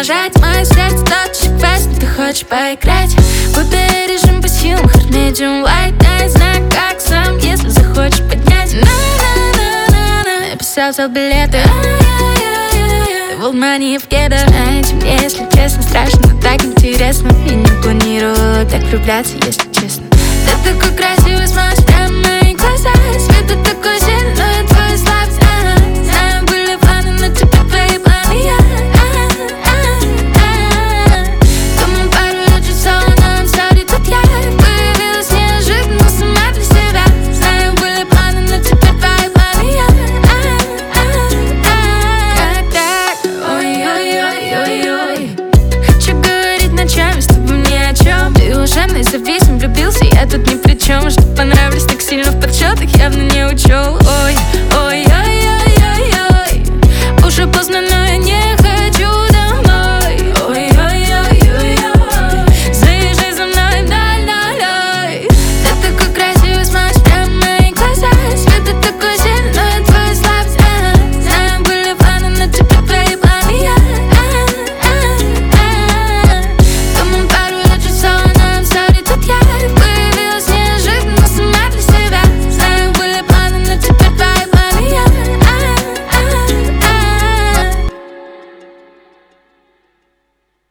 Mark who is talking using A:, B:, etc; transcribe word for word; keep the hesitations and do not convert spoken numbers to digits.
A: раздражать. Мое сердце тот же квест, но ты хочешь поиграть. Выбери режим по силам, hard, medium, light. Я знаю, как сам, если захочешь поднять. На-на-на-на-на. Я писал, взял билеты. Ты в Алмане, в Кедах. Знаете, мне, если честно, страшно, но так интересно. И не планировала так влюбляться, если честно. Ты такой красивый, смотришь прямо в мои глаза. Свет тут такой сильный, но я твой слабость. Ага. Знаю, были планы, но теперь твои планы я. Думаю, пару лет жить соло, но I'm sorry, тут я появилась неожиданно сама для себя. Знаю, были планы, но теперь твои планы я. Как так? Ой-ой-ой-ой-ой. Хочу говорить ночами с тобой ни о чем. Ты уже мной завис, влюбился, я тут ни при чем. Что понравились так сильно в подсчетах, явно не учел.